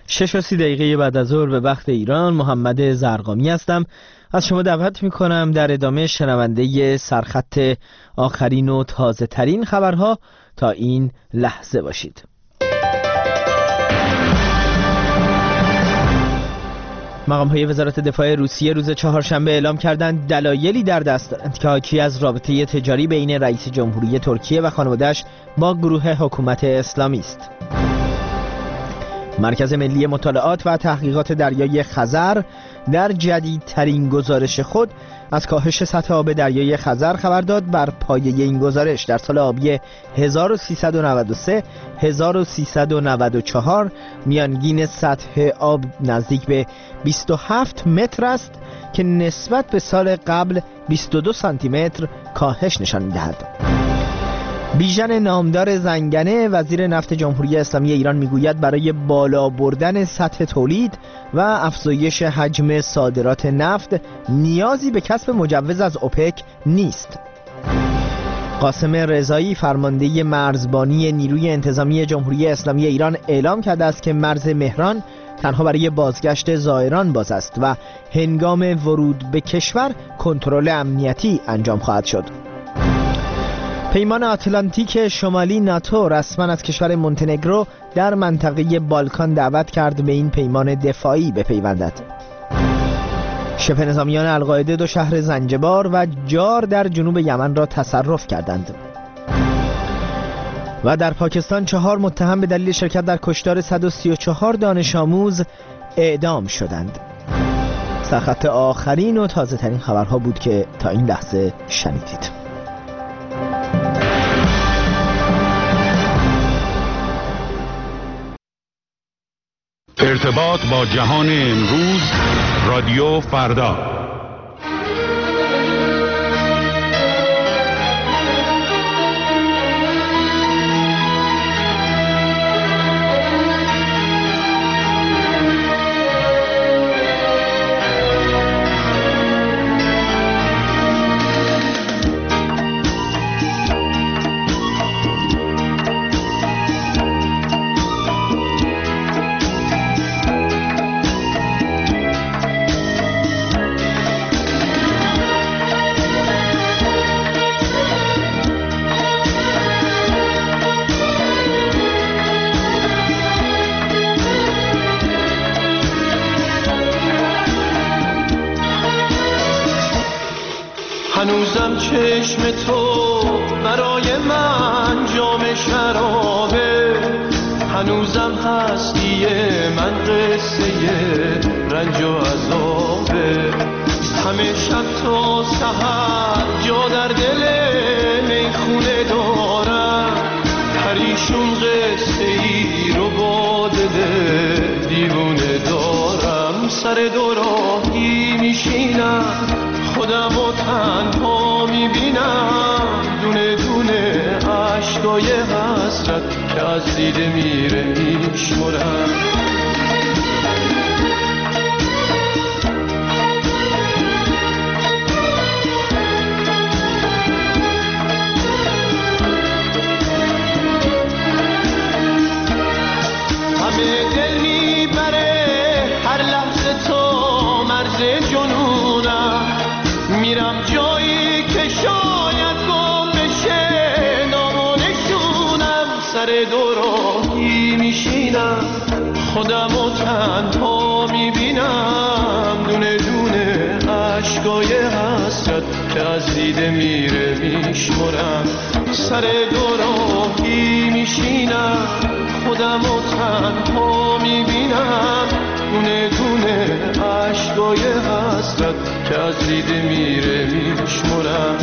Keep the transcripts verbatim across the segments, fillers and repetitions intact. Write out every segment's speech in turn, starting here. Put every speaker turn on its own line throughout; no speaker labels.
شش و سی دقیقه بعد از ظهر به وقت ایران، محمد زرقامی هستم. از شما دعوت میکنم در ادامه شنونده سرخط آخرین و تازه ترین خبرها تا این لحظه باشید. مقام‌های وزارت دفاع روسیه روز چهارشنبه اعلام کردند دلایلی در دست دارند که حاکی از رابطه تجاری بین رئیس جمهوری ترکیه و خانواده‌اش با گروه حکومت اسلامی است. مرکز ملی مطالعات و تحقیقات دریای خزر در جدیدترین گزارش خود از کاهش سطح آب دریای خزر خبر داد. بر پایه این گزارش در سال آبی هزار و سیصد و نود و سه هزار و سیصد و نود و چهار میانگین سطح آب نزدیک به بیست و هفت متر است که نسبت به سال قبل بیست و دو سانتی متر کاهش نشان می‌دهد. بیژن نامدار زنگنه وزیر نفت جمهوری اسلامی ایران میگوید برای بالا بردن سطح تولید و افزایش حجم صادرات نفت نیازی به کسب مجوز از اوپک نیست. قاسم رضایی فرمانده مرزبانی نیروی انتظامی جمهوری اسلامی ایران اعلام کرده است که مرز مهران تنها برای بازگشت زائران باز است و هنگام ورود به کشور کنترل امنیتی انجام خواهد شد. پیمان آتلانتیک شمالی ناتو رسما از کشور مونتنگرو در منطقه بالکان دعوت کرد به این پیمان دفاعی بپیوندد. شبه نظامیان القاعده دو شهر زنجبار و جار در جنوب یمن را تصرف کردند. و در پاکستان چهار متهم به دلیل شرکت در کشتار صد و سی و چهار دانش آموز اعدام شدند. سرخط آخرین و تازه ترین خبرها بود که تا این لحظه شنیدید.
ارتباط با جهان امروز، رادیو فردا.
هنوزم چشم تو برای من جام شرابه، هنوزم هستی من قصه رنج و عذابه. همه شب تا سحر جا در دل میخونه دارم، پریشون قصه ای رو با دل دیوونه دارم. سر دوراهی میشینم خودم و تنها میبینم، دونه دونه عشقای حسرت که از دیده میره میشمرم. همه دل میبره هر لحظه تو مرز جنونم، میرم جایی که شاید گم بشه نام و نشونم. سر دوراهی میشینم خودم و تنها میبینم، دونه دونه عشقای حسرت که از دیده میره میشمرم. سر دوراهی میشینم خودم و تنها میبینم، دونه دونه عشقای حسرت که از دیده میره میشمرم.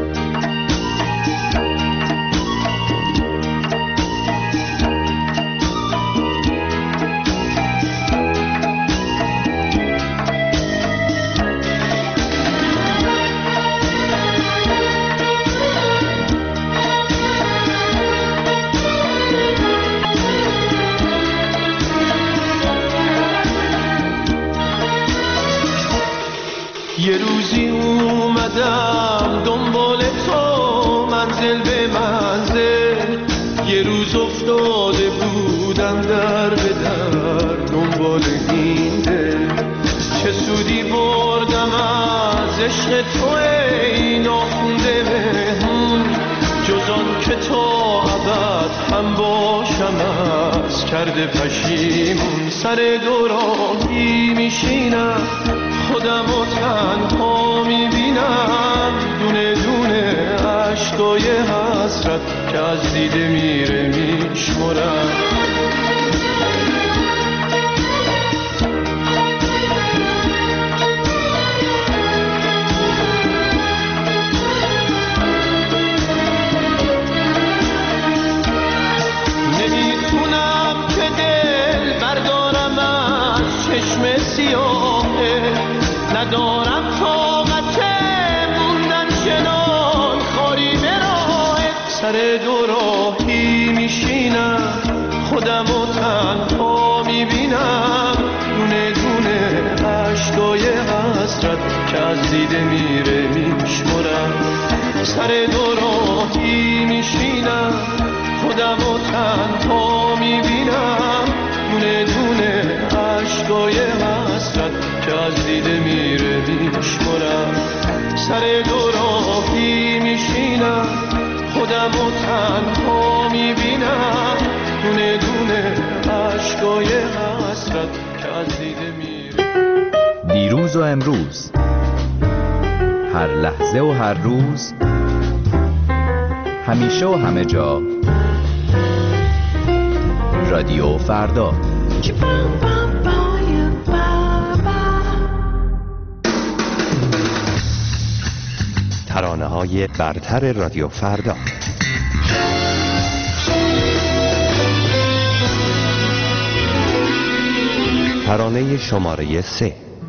یه روزی اومدم دنبال تو منزل به منزل، یه روز افتاده بودم در به در دنبال دنبال این دل. چه سودی بردم از عشق تو ای ناخونده مهمون، جز آن که تا ابد هم باشم از کرده پشیمون. سر دو راهی میشینم خودم و تنها میبینم، دونه دونه عشقای حسرت که از دیده میره میشمرم. نمیتونم که دل بردارم از چشم سیاهه، ندارم طاقت موندن چنان خاری به راهه. سر دو راهی میشینم خودم و تنها میبینم، دونه دونه عشقای حسرت که از دیده میره میشمرم. سر دو راهی میشینم خودم و تنها میبینم، دونه دونه عشقای حسرت که از دیده میره میشمرم. سر دو راهی میشینم خودم و تنها میبینم، دونه دونه عشقای حسرت که از دیده میره.
دیروز و امروز، هر لحظه و هر روز، همیشه و همه جا، رادیو فردا.
ترانه های برتر رادیو فردا. ترانه شماره سه.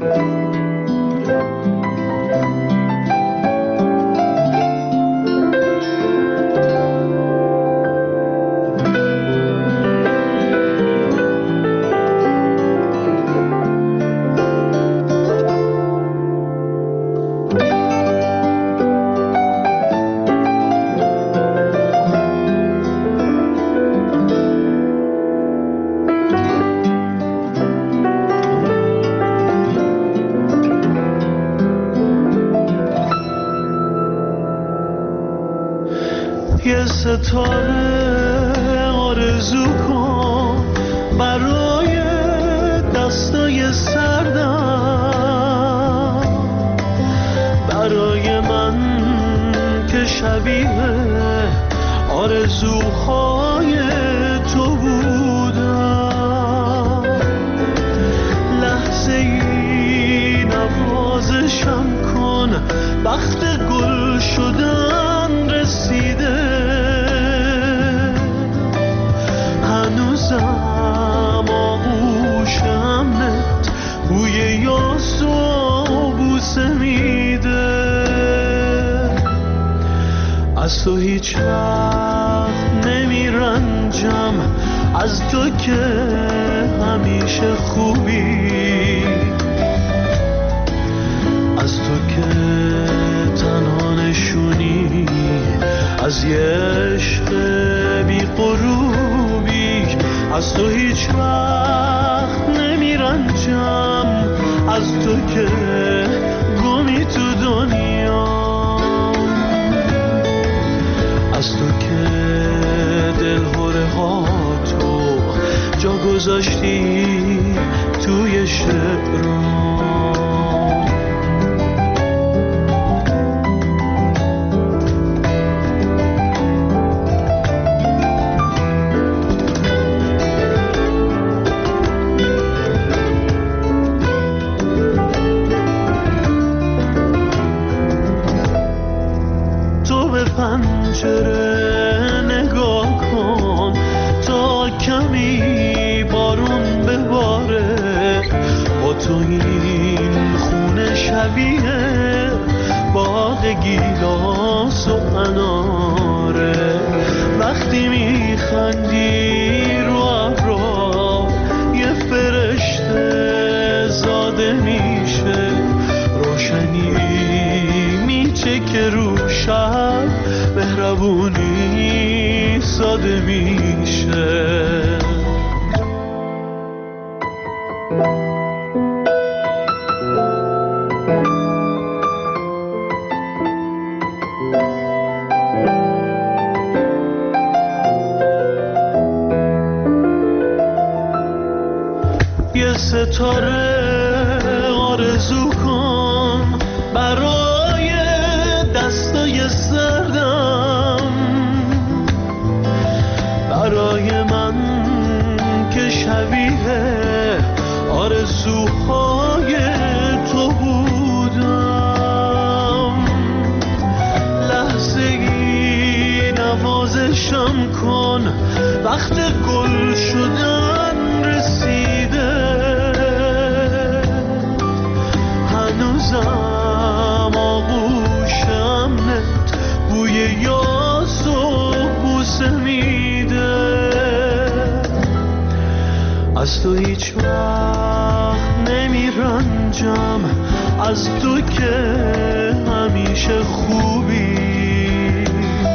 یه ستاره آرزو کن برای دستای سردم، برای من که شبیه آرزوهای تو بودم. لحظه ای نوازشم کن، وقت گل شدن رسیده. هنوزم آغوشمت بوی یاس و بوسه میده. از تو هیچ وقت نمیرنجم، از تو که همیشه خوبی، از تو که تنها نشونی از یه عشق بی غروبی. از تو هیچ وقت نمیرنجم، از تو که گمی تو دنیا، از تو که دلهوره ها تو جا گذاشتی توی شعرام. پنجره نگاه کن تا کمی بارون بباره. با تو این خونه شبیه باغ گیلاس و اناره. وقتی میخندی رو ابرا یه فرشته زاده میشه. روشنی میچکه رو شب، مهربونی ساده میشه. ستاره آرزو کن برای دستای سردم، برای من که شبیه آرزوهای تو بودم. لحظه ای نوازشم کن، وقت گل شدن رسیده. آغوشم نت بوی یاس و بوسه میده. از تو هیچ وقت نمیرنجم، از تو که همیشه خوبی،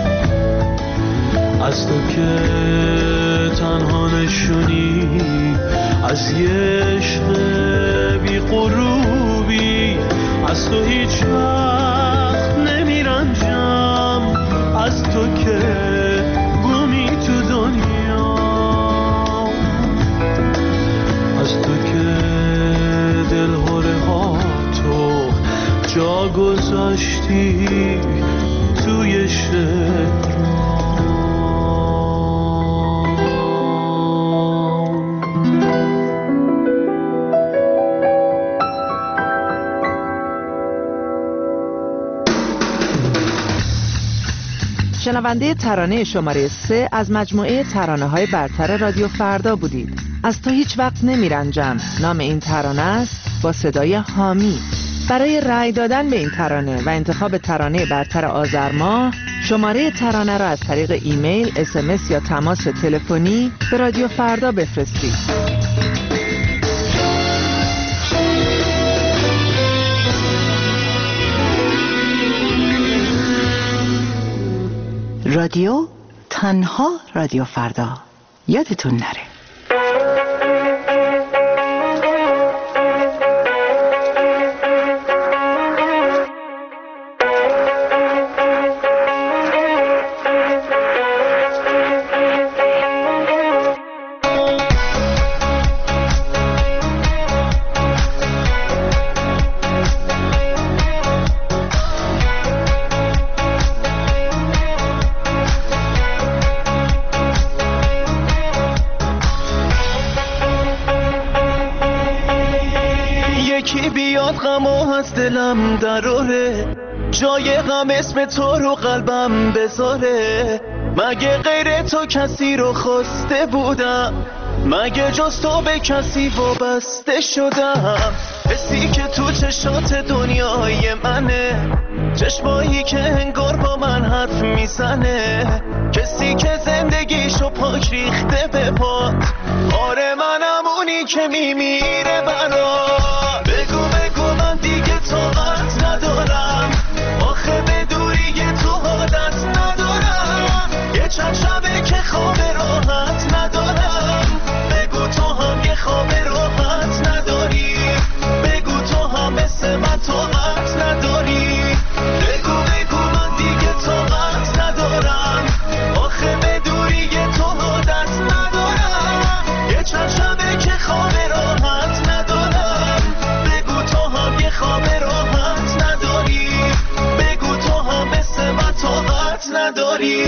از تو که تنها نشونی از یه عشق بی غروبی. از تو هیچ وقت نمیرنجم، از تو که گمی تو دنیا، از تو که دلهره ها تو جا گذاشتی توی شعر.
شنونده ترانه شماره سه از مجموعه ترانه‌های برتر رادیو فردا بودید. از تو هیچ وقت نمیرنجم نام این ترانه است، با صدای حامی. برای رأی دادن به این ترانه و انتخاب ترانه برتر آذر ماه، شماره ترانه را از طریق ایمیل، اس ام اس یا تماس تلفنی به رادیو فردا بفرستید. رادیو تنها رادیو فردا، یادتون نره.
دلم دراره، جای غم اسم تو رو قلبم بذاره. مگه غیر تو کسی رو خواسته بودم؟ مگه جز تو به کسی وابسته شدم؟ حسی که تو چشات دنیای منه، چشمایی که انگار با من حرف میزنه، کسی که زندگیشو پاک ریخته به پات. آره منم اونی که میمیره برات. بگو بگو من دیگه طاقت ندارم، آخه به دوری تو عادت ندارم. یه چند شبه که خواب راحت ندارم. بگو تو هم یه خواب راحت نداری، بگو تو هم مثل من طاقت نداری. بگو بگو من دیگه طاقت ندارم، آخه به دوری تو عادت ندارم. یه چند شبه که خواب راحت ندارم. بگو تو هم یه خواب راحت نداری، بگو تو هم مثل من طاقت نداری.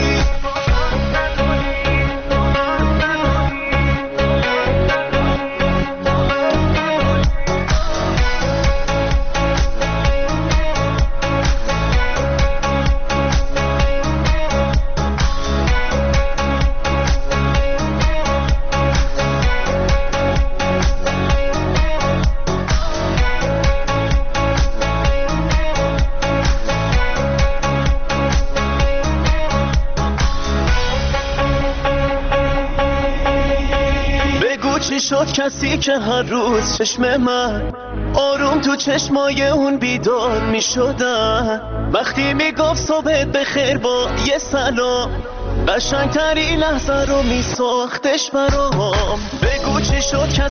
شد کسی که هر روز چشم من آروم تو چشمای اون بیدار می شدن، وقتی می گفت صبحت بخیر با یه سلام، قشنگترین لحظه رو می ساختش برام. بگو چی شد